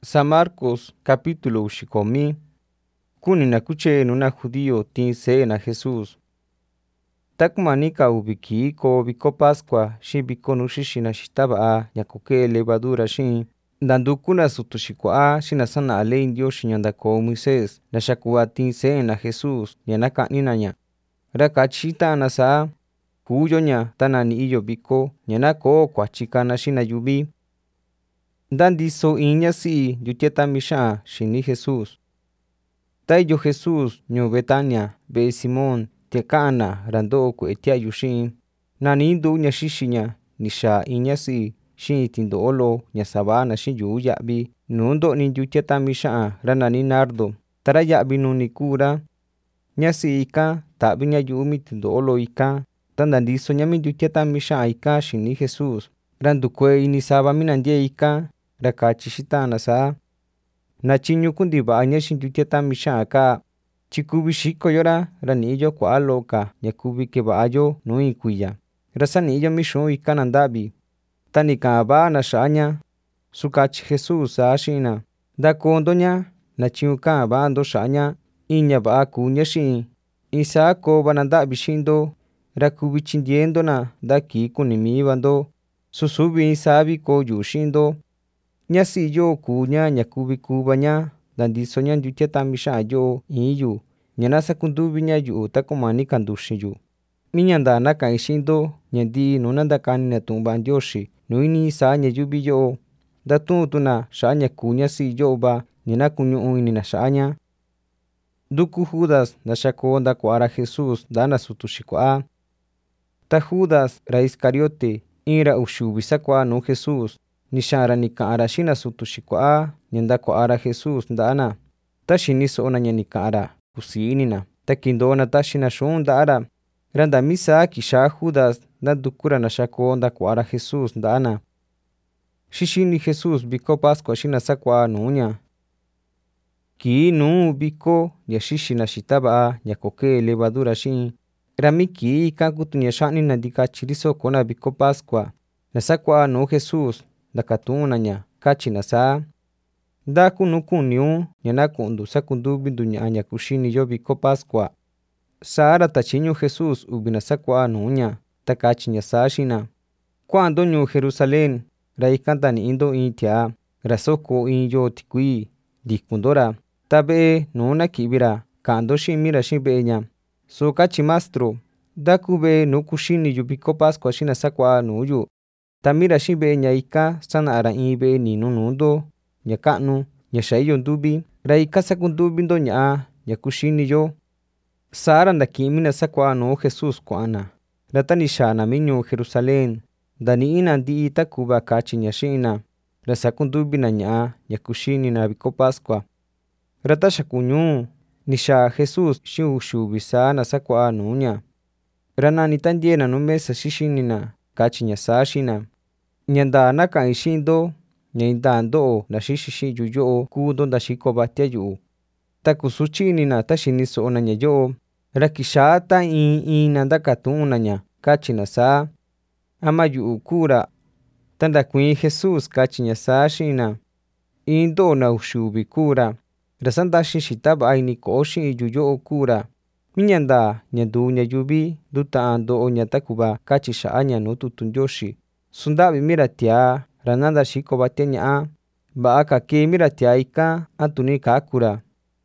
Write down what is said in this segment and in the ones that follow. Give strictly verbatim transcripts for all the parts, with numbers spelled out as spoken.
San Marcos capítulo uxikomi. Kunina kuche nuna judío tin se'ena Jesús. Takumanika ubiki ko viko Pascua shi viko nuxixina xitaba'a ñakoke levadura xin ndandukuna sutuxikua'a xina sana ley Ndioxi ñandako Moisés naxaku'a tin se'ena Jesús ñanaka'ninaña. Ra kachita'ana sa'a kuyoña tanani'iyo viko ñanako kuachi kana xina yuvi. Ndandiso in ñasi'i yutietami xa'a xini Jesús. Taiyo Jesús ñuu Betania ve'e Simón tiaka'ana rando'o kue'e tia'yu xi'in. Nani ndu ñaxixiña ni xaa in ñasi'i xi'in tindo'o lo ñasava'ana xi'in yu'u ya'vi nuu ndo'ni yutietami xa'a ra nani nardo. Ta ra ya'vi nuni ku'ra ñasi'i ikan ta'viña yu'u mi tindo'o lo ikan. Ta ndandisoña mi yutietami xa'a ikan xini Jesús. Ra ndukue ini sava mi nandie ikan ra kachi xita'ana sa'a nachiñu kuntiva'aña xi'in yutietami xa'a ka chi kuvi xikoyora ra ni'iyo kua'a lo'oka ña kuvi keva'a nuu in kuiya. Ra sani'iyo mi xu'un ikan nanda'vi. Ta ni ka'an va'ana xa'aña. Su kachi Jesús sa'a xi'ina: ―Ndakondoña nachiñu ka'an va'a ndo xa'aña in ña va'a kuuña xi'in. In sa'a koo va nanda'vi xi'in ra kuvi tyindie ndona nda kii kuni miiva ndo. Su suvi in sa'a vi koo yu'u xi'in ndo. Ñasi'i yo kuuña ña kuvi kuvaña ndandisoña yutietami xa'a yo iin yu ña nasakunduviña yu'u takumani kanduxin yu. Mi ñanda naka'in xi'in ndo ña ndi'i nu nandakanina tu'un va'a Ndioxi nuu ini sa'a ña yuvi yo'o. Ndatu'un tuna xa'a ña kuu ñasi'i yo'o va ña nakuñu'u inina xa'aña. Nduku Judas naxako ndakua'ra Jesús ndana sutu xikua'a. Ta Judas ra Iscariote in ra uxi uvi sakua'a nuu Jesús ni xa'an ra ni ka'an ra xi'in na sutu xikua'a ña ndakua'a ra Jesús nda'ana. Ta xini so'ona ña ni ka'an ra kusii inina ta kindo'ona taxina xu'un nda'a ra. Ra nda mi sa'a kixaa Judas ndanduku ra naxako ndakua'a ra Jesús nda'ana. Xi xini Jesús viko Pascua xina sakua'a nuuña. Kii nuu viko ña xixina xitava'a ñakoke levadura xi'in. Ra mi kii ikan kutu ña xa'nina ndikachi ri sokona viko Pascua. Nasakua'a nuu Jesús ndakatu'una ña kachina sa'a: ―¿Nda kunu kuniun ña naku'ndu sakunduvindu ña'a ña kuxini yo viko Pascua? Sa'a ra tachiñu Jesús uvi nasakua'a nuuña ta kachi ña sa'a xi'ina: ―Kua'an ndo ñuu Jerusalén ra ikan tani'i ndo in tiaa ra soko in yoo tikuii ndikun ndo ra. Ta ve'e nuu naki'vi ra ka'an ndo xi'in mi ra xi'in ve'e ña: “So kachi Mastro, ¿nda kuu ve'e nuu kuxini yu viko Pascua xi nasakua'a nuu yu?” Ta mi ra xi'in ve'e ña ikan sana'a ra in ve'e ninu nuu ndo ña ka'nu ña xa iyo nduvi ra ikan sakunduvi ndo ña'a ña kuxini yo. Sa'a ra ndaki'in mi nasakua'a nuu Jesús kua'ana. Ra ta ni xaana mi ñuu Jerusalén ndani'ina ndi'i ta ku'va kachi ña xi'ina ra sakunduvina ña'a ña kuxinina viko Pascua. Ra ta xaku ñuu ni xaa Jesús xi'in uxi uvi sa'a nasakua'a nuuña. Ra nani tandiena nu mesa xixinina kachi ña sa'a xi'ina: ―Ña ndaa naka'in xi'in ndo ña indaa ndo'o naxixi xi'in yu yo'o kuu ndo ndaxiko vatia yu'u. Ta kusutyi inina ta xini so'ona ña yo'o ra kixaa ta in inna ndakatu'una ña kachina sa'a: ―¿Ama yu'u ku'ra? Ta ndakuiin Jesús kachi ña sa'a xi'ina: ―In ndo'o na uxi uvi ku'ra ra sandaxin xitava'a ini ko'o xi'in yu yo'o ku'ra. Mi ña ndaa ña nduu ña yuvi nduta'an ndo'o ña ta ku'va kachi xa'a ña nuu tutu Ndioxi. Sunda'vi mi ra tiaa ra nandaxiko vatia ña'a. Va'a ka kee mi ra tiaa ikan antuni kaku ra.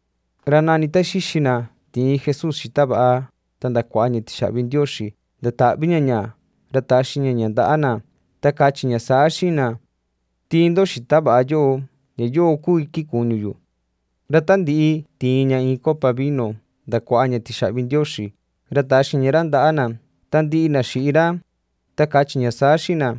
Ra nani ta xixina tiin Jesús xitava'a ta ndakua'a ña tixa'vi Ndioxi ndata'viña ña ra taxiña ña nda'ana ta kachi ña sa'a xi'ina: ―Tiin ndo xitava'a yo'o ña yo'o kuu iki kuñu yu. Ra ta ndi'i tiin ña in copa vino ndakua'a ña tixa'vi Ndioxi ra taxi ña ra nda'ana. Ta ndi'i naxi'i ra ta kachi ña sa'a xi'ina: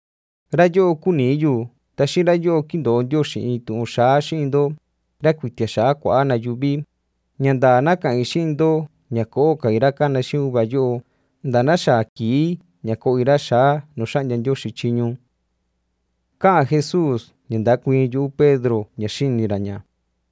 ―Ra yo'o kunii yu ta xi'in ra yo'o kindo'o Ndioxi in tu'un xaa xi'in ndo ra kuitia xaa kua'a na yuvi. Ña ndaa naka'in xi'in ndo ña ko'o kai ra kana xi'in uva yo'o nda na xaa kii ña ko'i ra xaa nu xa'ndia Ndioxi tyiñu. Ka'an Jesús ña ndakuiin yu'u Pedro ña xini ra ña.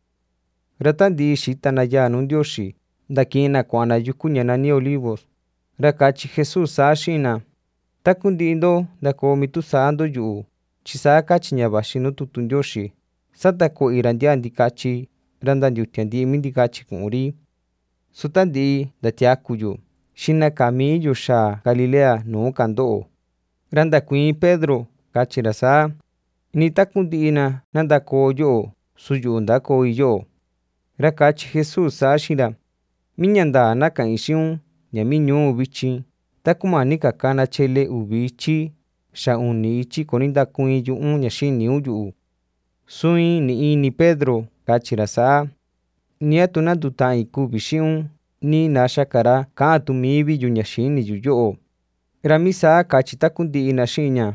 Ra ta ndi'i xitana yaa nuu Ndioxi ndaki'in na kua'an na yuku ña nani Olivos. Ra kachi Jesús sa'a xi'ina: ―Taku ndi'i ndo ndakoo mi tusaa ndo yu'u chi sa'a kachi ña vaxi nuu tutu Ndioxi: Satako'i ra ntia ndikachi ra ntantiutia nti'i mi ndikachi ku'un-ri. Su ta nti'i ntatiaku yu, xinaka mii yu xaa Galilea nuu kanto'o. Ra ndakuiin Pedro kachi ra saa: ―Ni taku nti'i na nantakoo yo'o, su yu'u ntakoi yo'o. Ra kachi Jesús saa xi'in ra: ―Miña ndaa na ka'in xi'un ña mi ñuu vityin, takumani ka kana chele uvi ityi, xa uni ityi koni ntakuiin yu'un ña xiniun yu'u. Suin ni Pedro kachi ra saa: ―Ni atu nantuta'in kuvi xi'un ni naxa ra ka'an tu mii vi yu ña xini yu yo'o. Ra mi saa kachi taku nti'i na xi'in ña.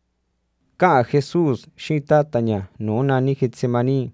Ka'an Jesús xi'in tata ña nuu nani Getsemaní.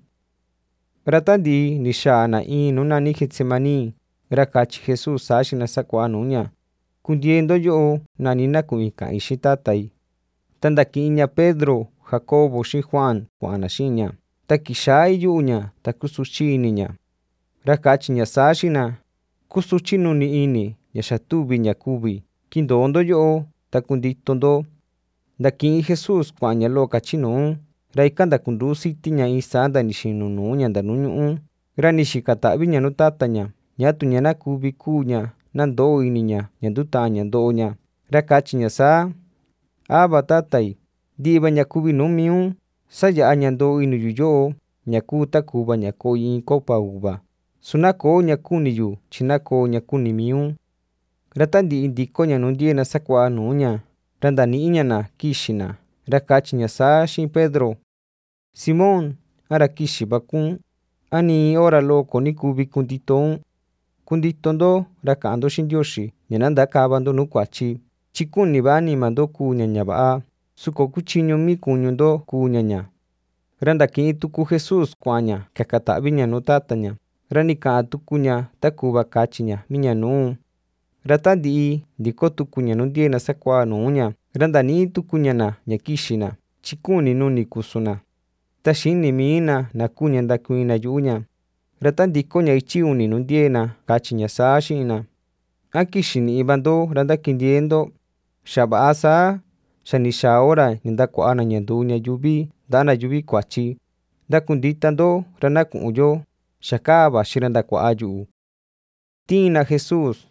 Ra ta nti'i ni xaa na in nuu nani Getsemaní, ra kachi Jesús saa xi'in na sakua'a nuu ña: ―Kuntie ndo yo'o nani na ku'in ka'in xi'in tatai. Ta ndaki'in ña Pedro, Jacobo xi'in Juan kua'an na xi'in ña. Ta kixai yu'u ña ta kusutyi ini ña. Ra kachi ña saa xi'in na: ―Kusutyi nuni ini ña xa tuvi ña kuvi. Kintoo ndo yo'o ta kundito ndo. Ndaki'in Jesús kua'an ña loo kachi nuu, ra ika ntakuntuu siti ña in saa nda ni xinu nuu ña nda nuu ñu'ú. Ra ni xika ta'vi ña nuu tata ña, ñatu ña na kuvi kuu ña nantoo ini ña ña ntuta'an ña ndo'o ña. Ra kachi ña saa: ―Ava tatai, ndi'i va ña kuvi nuu miun, saya'a ña ndoo ini yu yo'o ña kuu ta ku'va ña koi in copa uva, su na koo ña kuni yu tyi na koo ña kuni miun. Ra ta nti'i ndiko ña nuu ndiee na sakua'a nuu ña, ra ntani'i ña na kixi na. Ra kachi ña saa xi'in Pedro: ―Simón, ¿a ra kixi vakun? ¿A ni in hora loo koni kuvi kunditoun? Kundito ndo ra ka'an ndo xi'in Ndioxi ña na ntakava ndo nuu kuatyi, tyi kuni va anima ndo kuu ña ña va'a, su ko kutyiñu mi kuñu ndo kuu ña ña. Ra ndaki'in tuku Jesús kua'an ña kaka ta'vi ña nuu tata ña. Ra ni ka'an tuku ña ta ku'va kachi ña mi ña nuu. Ra ta nti'i ndiko tuku ña nuu ndiee na sakua'a nuu ña, ra ntani'i tuku ña na ña kixi na, tyi kuni nuni kusu na. Ta xini mii na na kuu ña ndakuiin na yu'u ña. Ra ta ndiko ña ityi uni nuu ndiee na kachi ña saa xi'in na: ―¿A kixi ni'i va ndo ra ntakintiee ndo? Xa va'a saa, xa ni xaa hora ña ndakua'a na ña nduu ña yuvi nda'a na yuvi kuatyi. Ntakundita ndo ra na ku'un yo, xa kaa vaxi ra ndakua'a yu'u. Tiin na Jesús.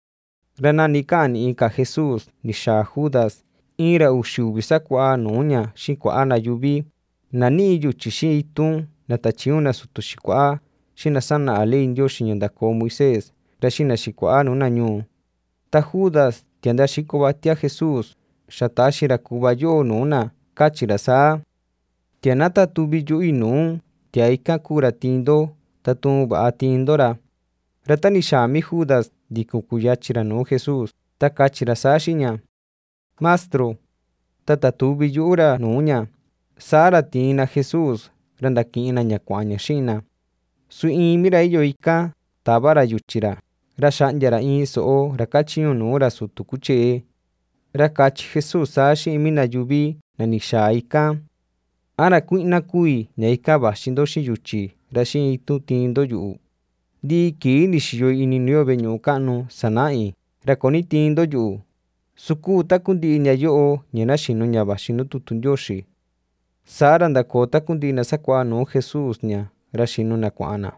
Ra nani ka'an ni'i ka Jesús ni xaa Judas, in ra uxi uvi sakua'a nuu ña xi'in kua'a na yuvi, na ni'i yutyi xi'in itun natatyiun na sutu xikua'a xi'in na sana'a ley Ndioxi ña ndakoo Moisés, ra xi'in na xikua'a nuu na ñuu. Ta Judas tienda xiko vatia Jesús, xa taxi ra ku'va yo'o nuu na, kachi ra saa: ―Tia na tatuvi yu'i nuun, tia ikan kuu ra tiin ndo tatuun va'a tiin ndo ra. Ra ta ni xaa mi Judas ndikun kuyatyi ra nuu Jesús, ta kachi ra saa xi'in ña: ―Mastro. Ta tatuvi yu'u ra nuu ña. Saa ra tiin na Jesús, ra ndaki'in na ña kua'an ña xi'in na. Su in mi ra iyo ikan tava ra yutyi ra, ra xa'ndia ra in so'o ra kachiñu nuu ra sutu kutyee. Ra kachi Jesús saa xi'in mi na yuvi na ni xaa ikan: ―¿A ra kui'na kui ña ikan vaxi ndo xi'in yutyi ra xi'in itun tiin ndo yu'u? Ndi'i kii ni xiyoi ini nu'u yo ve'e ñu'u ka'nu sana'i ra koni tiin ndo yu'u, su kuu taku ndi'i ña yo'o ña naxinu ña vaxi nuu tutu Ndioxi. Saa ra ndakoo taku ndi'i na sakua'a nuu Jesús ña, ra xinu na kua'an na.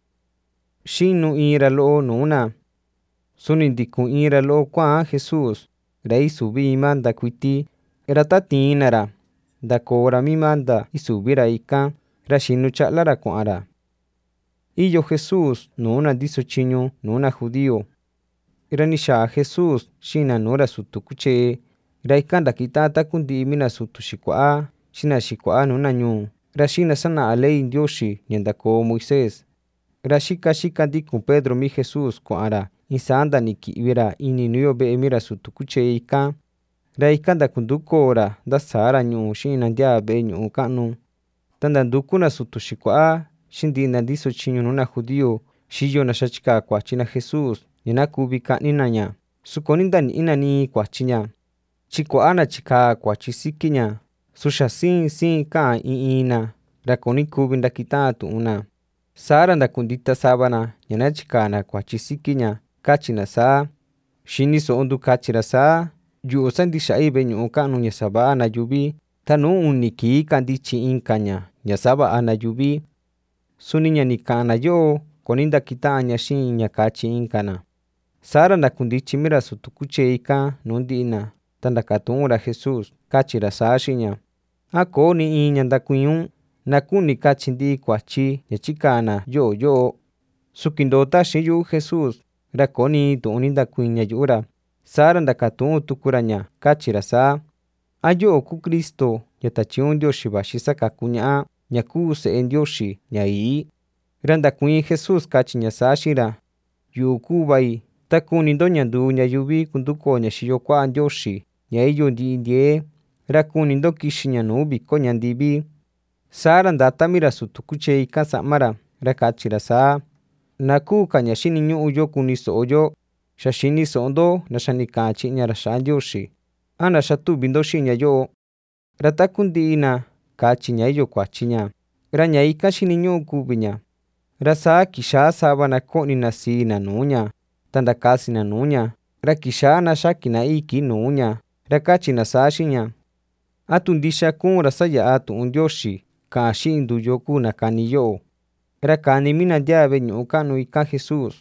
Xinu in ra lo'o nuu na. Suni ndikun in ra lo'o kua'an Jesús, ra isuvi in manta kuiti. Ra ta tiin na ra, ndakoo ra mi manta isuvi ra ikan, ra xinu cha'la ra kua'an ra. Iyo Jesús nuu na ndiso tyiñu nuu na judío. Ra ni xaa Jesús xi'in na nuu ra sutu kutyee, ra ikan ntakita'an taku ndi'i mi na sutu xikua'a xi'in na xikua'a nuu na ñuu, ra xi'in na sana'a ley Ndioxi ña ndakoo Moisés. Ra xika xika ndikun Pedro mi Jesús kua'an ra in saa nda ni ki'vi ra ini nuu yo ve'e mi ra sutu kutyee ikan. Ra ikan ntakuntukoo ra ntasaa ra ñu'u xi'in na ntia ve'e ñu'u ka'nu. Ta ntanduku na sutu xikua'a xi'in ndi'i na ndiso tyiñu nuu na judío xiyo na xa chikaa kuatyi na Jesús ña na kuvi ka'ni na ña, su koni ntani'i na ni in kuatyi ña, tyi kua'a na chikaa kuatyi siki ña, su xa siin siin ka'an in in na ra koni kuvi ntakita'an tu'un na. Saa ra ndakundita sava na ña na chikaa na kuatyi siki ña, kachi na saa: ―Xini so'o ndu kachi ra saa: yu'u sandixa'i ve'e ñu'u ka'nu ña sava'a na yuvi, ta nuu uni kii kantityi inka ña ña sava'a na yuvi. Suni ña ni ka'an na yo'o koni ntakita'an ña xiin ña katyi inka na. Saa ra ntakuntityi mi ra sutu kutyee ikan nuu ndi'i na, ta ntakatu'un ra Jesús, katyi ra saa xi'in ña: ―¿A kò'o ni in ña ndakuiin un na kuni katyi ndi'i kuatyi ña tyika na yo'o yo'o? Sukindoo taxin yu'u Jesús, ra kò'o ni tu'un ni ndakuiin ña yu'u ra. Saa ra ndakatu'un tuku ra ña, katyi ra saa: ―¿A yo'o kuu Cristo ña tatyiun Ndioxi vaxi sakaku ña'a ña kuu Se'e Ndioxi ña ií? Ra ndakuiin Jesús katyi ña saa xi'in ra: ―Yu'u kuu vai. Ta kuni ndo ña nduu ña yuvi kuntukoo ña xiyo kua'a Ndioxi ña iyo ndi'i ndiee, ra kuni ndo kixi ña nuu viko ñandivi. Saa ra ndata mi ra sutu kutyee ikan sa'ma ra, ra katyi ra saa: ―Na kuu ka ña xini ñu'u yo kuni so'o yo. Xa xini so'o ndo naxa ni ka'an chi'in ña ra xa'a Ndioxi. ¿A naxa tuvi ndo xi'in ña yo'o? Ra taku ndi'i na katyi ña iyo kuatyi ña, ra ña ikan xini ñu'u kuvi ña. Ra saa kixaa sava na ko'ni na sii na nuu ña, ta ntakasi na nuu ña, ra kixaa na xaki na iki nuu ña, ra katyi na saa xi'in ña: ―¿A tu ndixa kuun ra saya'a tu'un Ndioxi ka'an xi'in nduyo kuu nakani yo'o? Ra kani mi na ndiaa ve'e ñu'u ka'nu ikan Jesús.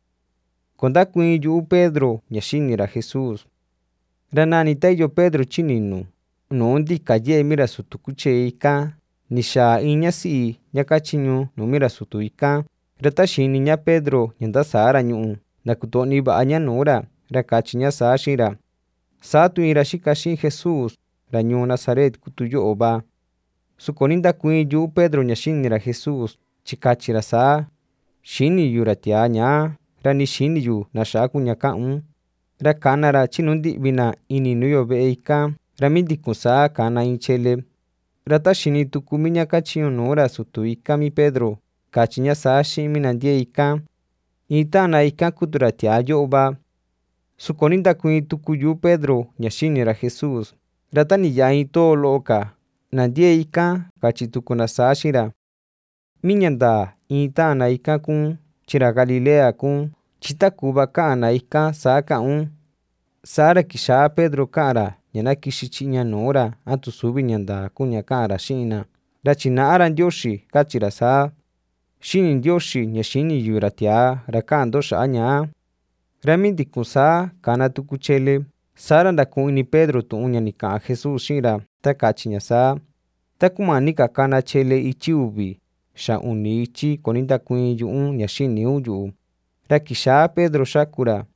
Kondakuiin yu'u Pedro ña xini ra Jesús. Ra nani ta iyo Pedro tyininu, nuu ntika ye'e mi ra sutu kutyee ikan, ni xaa in ñasi'i ña katyiñu nuu mi ra sutu ikan. Ra ta xini ña Pedro ña ntasaa ra ñu'u, nakuto'ni va'a ña nuu ra, ra katyi ña saa xi'in ra: ―Saa tu in ra xika xi'in Jesús, ra ñuu Nazaret kutu yo'o va. Su koni ndakuiin yu'u Pedro ña xini ra Jesús, tyi katyi ra saa: ―Xini yu ra tiaa ñaa, ra ni xini yu naxa kuu ña ka'an un. Ra kana ra tyinu ndi'vi na ini nuu iyo ve'e ikan, ra mindikun saa kana in tyele. Ra ta xini tuku mi ña katyiñu nuu ra sutu ikan mi Pedro, katyi ña saa xi'in mi na ndie'e ikan: ―In ta'an na ikan kutu ra tiaa yo'o va. Su koni ndakuiin tuku yu'u Pedro ña xini ra Jesús. Ra ta ni ya'a in too lo'o ka na ndie'e ikan, katyi tuku na saa xi'in ra: ―Miña ndaa in ta'an na ikan kuun, tyi ra Galilea kuun, tyi ta ku'va ka'an na ikan saa ka'an un. Saa ra kixaa Pedro ka'an ra ña na kixi tyi'i ña nuu ra atu suvi ña ndaa kuu ña ka'an ra xi'in na. Ra tyina'a ra Ndioxi, katyi ra saa: ―Xini Ndioxi ña xini yu ra tiaa ra ka'an ndo xa'a ñaa. Ra mindikun saa kana tuku tyele. Saa ra ndaku'un ini Pedro tu'un ña ni ka'an Jesús xi'in ra, ta katyi ña saa: ―Ta kumani ka kana tyele ityi uvi, xa uni ityi koni ndakuiin yu'un ña xini un yu'u. Ra kixaa Pedro xaku ra,